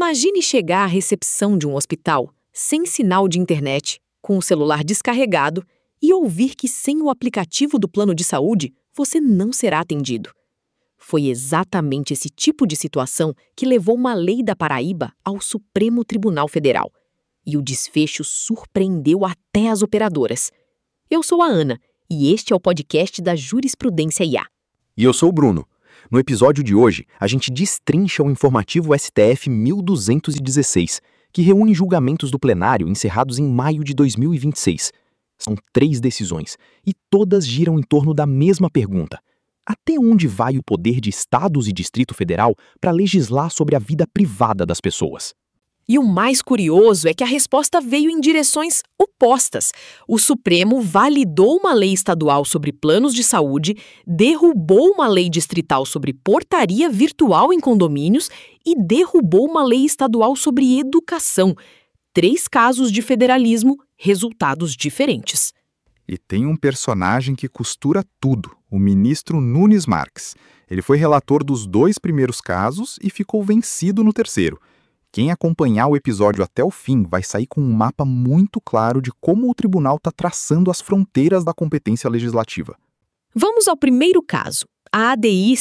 Imagine chegar à recepção de um hospital sem sinal de internet, com o celular descarregado e ouvir que sem o aplicativo do plano de saúde você não será atendido. Foi exatamente esse tipo de situação que levou uma lei da Paraíba ao Supremo Tribunal Federal. E o desfecho surpreendeu até as operadoras. Eu sou a Ana e este é o podcast da Jurisprudência IA. E eu sou o Bruno. No episódio de hoje, a gente destrincha o informativo STF 1216, que reúne julgamentos do plenário encerrados em maio de 2026. São 3 decisões, e todas giram em torno da mesma pergunta. Até onde vai o poder de estados e Distrito Federal para legislar sobre a vida privada das pessoas? E o mais curioso é que a resposta veio em direções opostas. O Supremo validou uma lei estadual sobre planos de saúde, derrubou uma lei distrital sobre portaria virtual em condomínios e derrubou uma lei estadual sobre educação. 3 casos de federalismo, resultados diferentes. E tem um personagem que costura tudo, o ministro Nunes Marques. Ele foi relator dos 2 primeiros casos e ficou vencido no terceiro. Quem acompanhar o episódio até o fim vai sair com um mapa muito claro de como o tribunal está traçando as fronteiras da competência legislativa. Vamos ao primeiro caso, a ADI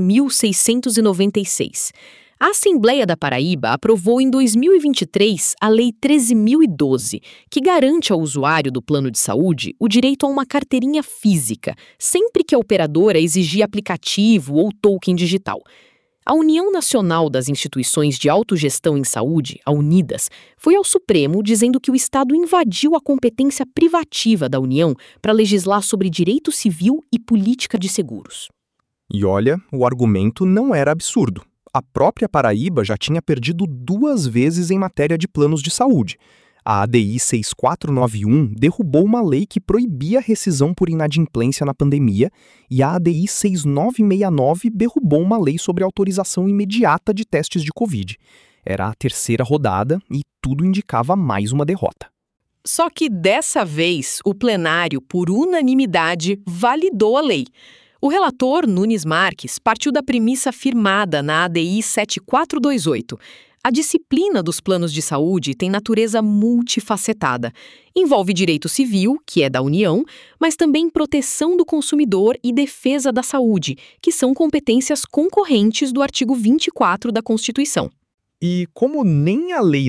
7696. A Assembleia da Paraíba aprovou em 2023 a Lei 13.012, que garante ao usuário do plano de saúde o direito a uma carteirinha física, sempre que a operadora exigir aplicativo ou token digital. A União Nacional das Instituições de Autogestão em Saúde, a Unidas, foi ao Supremo dizendo que o Estado invadiu a competência privativa da União para legislar sobre direito civil e política de seguros. E olha, o argumento não era absurdo. A própria Paraíba já tinha perdido 2 vezes em matéria de planos de saúde. A ADI 6491 derrubou uma lei que proibia a rescisão por inadimplência na pandemia e a ADI 6969 derrubou uma lei sobre autorização imediata de testes de Covid. Era a terceira rodada e tudo indicava mais uma derrota. Só que dessa vez, o plenário, por unanimidade, validou a lei. O relator, Nunes Marques, partiu da premissa firmada na ADI 7428. A disciplina dos planos de saúde tem natureza multifacetada. Envolve direito civil, que é da União, mas também proteção do consumidor e defesa da saúde, que são competências concorrentes do artigo 24 da Constituição. E como nem a Lei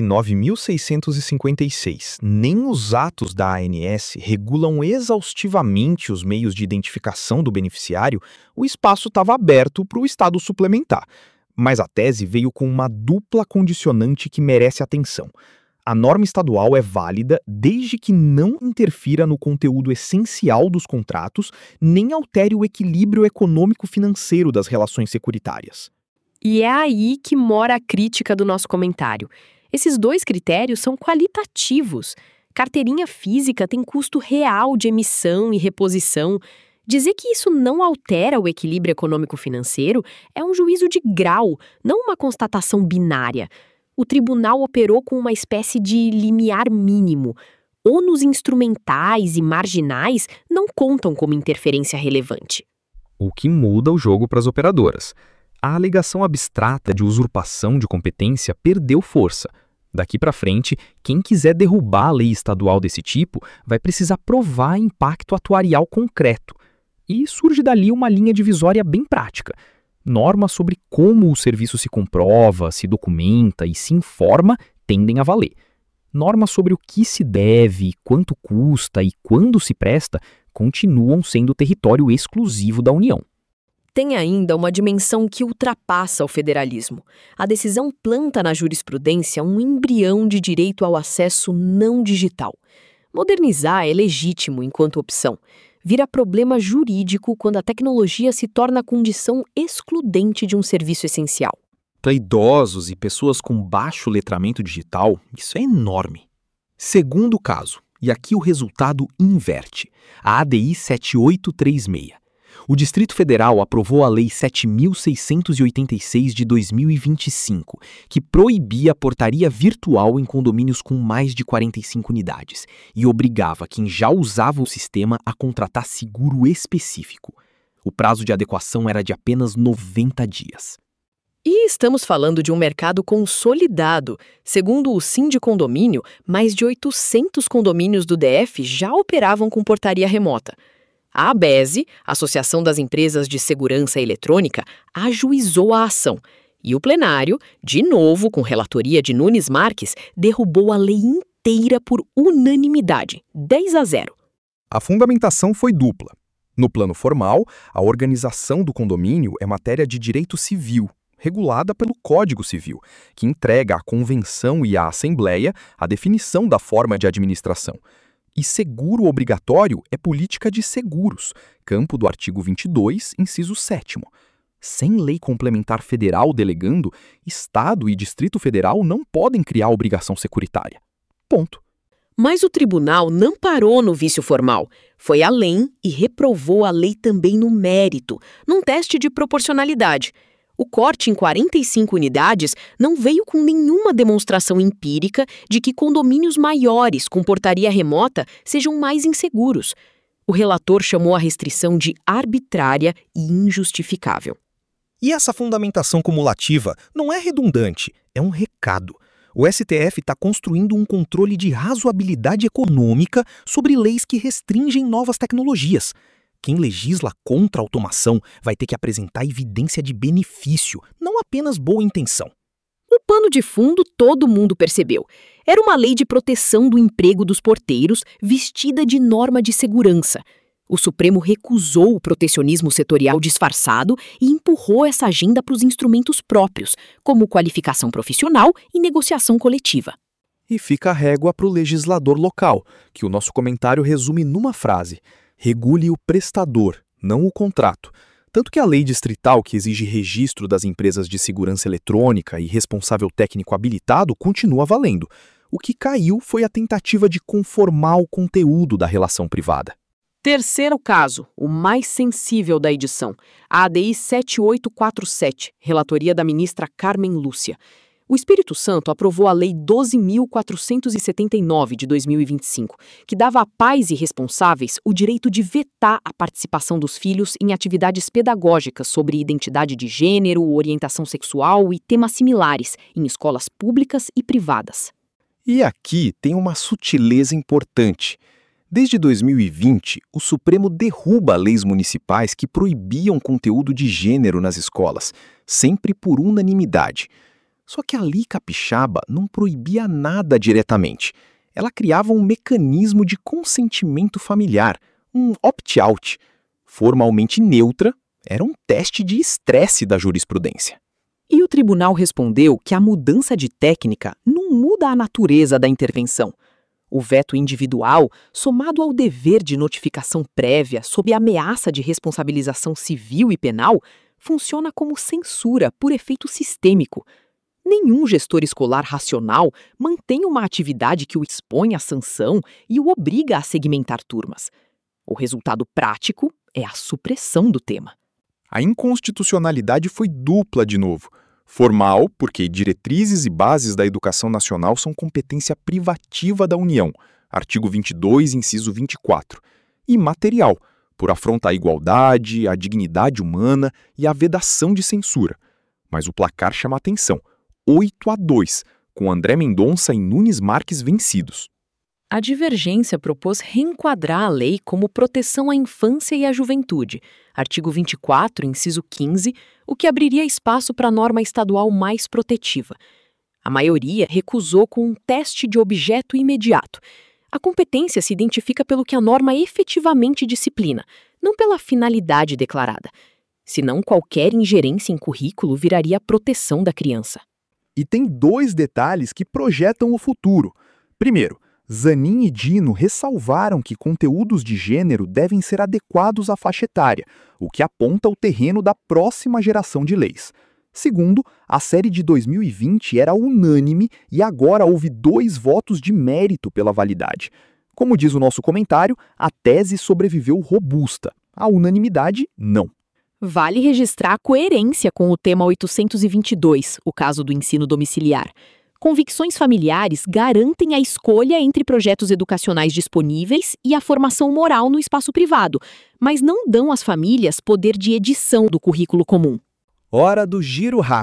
9.656, nem os atos da ANS regulam exaustivamente os meios de identificação do beneficiário, o espaço estava aberto para o Estado suplementar. Mas a tese veio com uma dupla condicionante que merece atenção. A norma estadual é válida desde que não interfira no conteúdo essencial dos contratos, nem altere o equilíbrio econômico-financeiro das relações securitárias. E é aí que mora a crítica do nosso comentário. Esses 2 critérios são qualitativos. Carteirinha física tem custo real de emissão e reposição. Dizer que isso não altera o equilíbrio econômico-financeiro é um juízo de grau, não uma constatação binária. O tribunal operou com uma espécie de limiar mínimo. Ônus instrumentais e marginais não contam como interferência relevante. O que muda o jogo para as operadoras. A alegação abstrata de usurpação de competência perdeu força. Daqui para frente, quem quiser derrubar a lei estadual desse tipo vai precisar provar impacto atuarial concreto. E surge dali uma linha divisória bem prática. Normas sobre como o serviço se comprova, se documenta e se informa tendem a valer. Normas sobre o que se deve, quanto custa e quando se presta continuam sendo território exclusivo da União. Tem ainda uma dimensão que ultrapassa o federalismo. A decisão planta na jurisprudência um embrião de direito ao acesso não digital. Modernizar é legítimo enquanto opção. Vira problema jurídico quando a tecnologia se torna condição excludente de um serviço essencial. Para idosos e pessoas com baixo letramento digital, isso é enorme. Segundo caso, e aqui o resultado inverte, a ADI 7836. O Distrito Federal aprovou a Lei 7.686 de 2025, que proibia a portaria virtual em condomínios com mais de 45 unidades e obrigava quem já usava o sistema a contratar seguro específico. O prazo de adequação era de apenas 90 dias. E estamos falando de um mercado consolidado. Segundo o Sindicondomínio, mais de 800 condomínios do DF já operavam com portaria remota. A ABESE, Associação das Empresas de Segurança Eletrônica, ajuizou a ação. E o plenário, de novo com relatoria de Nunes Marques, derrubou a lei inteira por unanimidade, 10-0. A fundamentação foi dupla. No plano formal, a organização do condomínio é matéria de direito civil, regulada pelo Código Civil, que entrega à Convenção e à Assembleia a definição da forma de administração. E seguro obrigatório é política de seguros, campo do artigo 22, inciso 7º. Sem lei complementar federal delegando, Estado e Distrito Federal não podem criar obrigação securitária. Ponto. Mas o tribunal não parou no vício formal. Foi além e reprovou a lei também no mérito, num teste de proporcionalidade. O corte em 45 unidades não veio com nenhuma demonstração empírica de que condomínios maiores com portaria remota sejam mais inseguros. O relator chamou a restrição de arbitrária e injustificável. E essa fundamentação cumulativa não é redundante, é um recado. O STF está construindo um controle de razoabilidade econômica sobre leis que restringem novas tecnologias. Quem legisla contra a automação vai ter que apresentar evidência de benefício, não apenas boa intenção. O pano de fundo todo mundo percebeu. Era uma lei de proteção do emprego dos porteiros vestida de norma de segurança. O Supremo recusou o protecionismo setorial disfarçado e empurrou essa agenda para os instrumentos próprios, como qualificação profissional e negociação coletiva. E fica a régua para o legislador local, que o nosso comentário resume numa frase: regule o prestador, não o contrato. Tanto que a lei distrital, que exige registro das empresas de segurança eletrônica e responsável técnico habilitado, continua valendo. O que caiu foi a tentativa de conformar o conteúdo da relação privada. Terceiro caso, o mais sensível da edição, a ADI 7847, relatoria da ministra Carmen Lúcia. O Espírito Santo aprovou a Lei 12.479 de 2025, que dava a pais e responsáveis o direito de vetar a participação dos filhos em atividades pedagógicas sobre identidade de gênero, orientação sexual e temas similares em escolas públicas e privadas. E aqui tem uma sutileza importante. Desde 2020, o Supremo derruba leis municipais que proibiam conteúdo de gênero nas escolas, sempre por unanimidade. Só que a lei capixaba não proibia nada diretamente. Ela criava um mecanismo de consentimento familiar, um opt-out. Formalmente neutra, era um teste de estresse da jurisprudência. E o tribunal respondeu que a mudança de técnica não muda a natureza da intervenção. O veto individual, somado ao dever de notificação prévia sob ameaça de responsabilização civil e penal, funciona como censura por efeito sistêmico. Nenhum gestor escolar racional mantém uma atividade que o expõe à sanção e o obriga a segmentar turmas. O resultado prático é a supressão do tema. A inconstitucionalidade foi dupla de novo. Formal, porque diretrizes e bases da educação nacional são competência privativa da União, artigo 22, inciso 24. E material, por afronta à igualdade, à dignidade humana e à vedação de censura. Mas o placar chama atenção, 8-2, com André Mendonça e Nunes Marques vencidos. A divergência propôs reenquadrar a lei como proteção à infância e à juventude, artigo 24, inciso 15, o que abriria espaço para a norma estadual mais protetiva. A maioria recusou com um teste de objeto imediato. A competência se identifica pelo que a norma efetivamente disciplina, não pela finalidade declarada. Senão, qualquer ingerência em currículo viraria proteção da criança. E tem dois detalhes que projetam o futuro. Primeiro, Zanin e Dino ressalvaram que conteúdos de gênero devem ser adequados à faixa etária, o que aponta o terreno da próxima geração de leis. Segundo, a série de 2020 era unânime e agora houve 2 votos de mérito pela validade. Como diz o nosso comentário, a tese sobreviveu robusta. A unanimidade, não. Vale registrar a coerência com o tema 822, o caso do ensino domiciliar. Convicções familiares garantem a escolha entre projetos educacionais disponíveis e a formação moral no espaço privado, mas não dão às famílias poder de edição do currículo comum. Hora do giro rápido.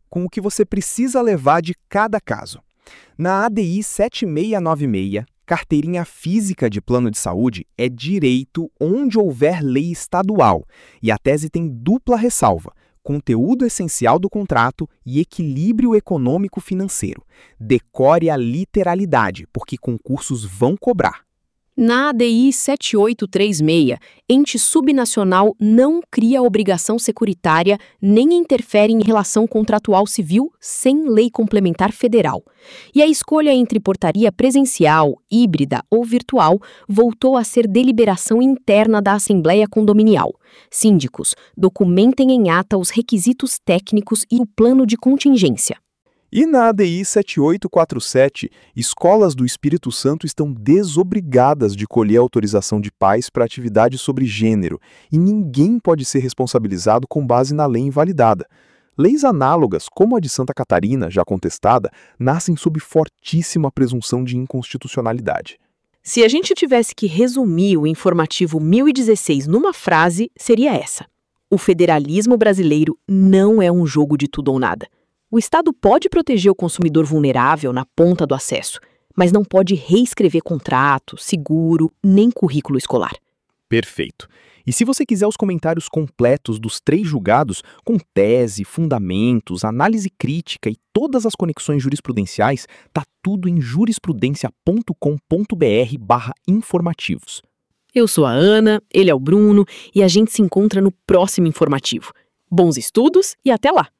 com o que você precisa levar de cada caso. Na ADI 7696, carteirinha física de plano de saúde é direito onde houver lei estadual, e a tese tem dupla ressalva: conteúdo essencial do contrato e equilíbrio econômico-financeiro. Decore a literalidade, porque concursos vão cobrar. Na ADI 7836, ente subnacional não cria obrigação securitária nem interfere em relação contratual civil sem lei complementar federal. E a escolha entre portaria presencial, híbrida ou virtual voltou a ser deliberação interna da Assembleia Condominial. Síndicos, documentem em ata os requisitos técnicos e o plano de contingência. E na ADI 7847, escolas do Espírito Santo estão desobrigadas de colher autorização de pais para atividades sobre gênero, e ninguém pode ser responsabilizado com base na lei invalidada. Leis análogas, como a de Santa Catarina, já contestada, nascem sob fortíssima presunção de inconstitucionalidade. Se a gente tivesse que resumir o informativo 1016 numa frase, seria essa: o federalismo brasileiro não é um jogo de tudo ou nada. O Estado pode proteger o consumidor vulnerável na ponta do acesso, mas não pode reescrever contrato, seguro, nem currículo escolar. Perfeito. E se você quiser os comentários completos dos 3 julgados, com tese, fundamentos, análise crítica e todas as conexões jurisprudenciais, tá tudo em jurisprudencia.com.br/informativos. Eu sou a Ana, ele é o Bruno, e a gente se encontra no próximo informativo. Bons estudos e até lá!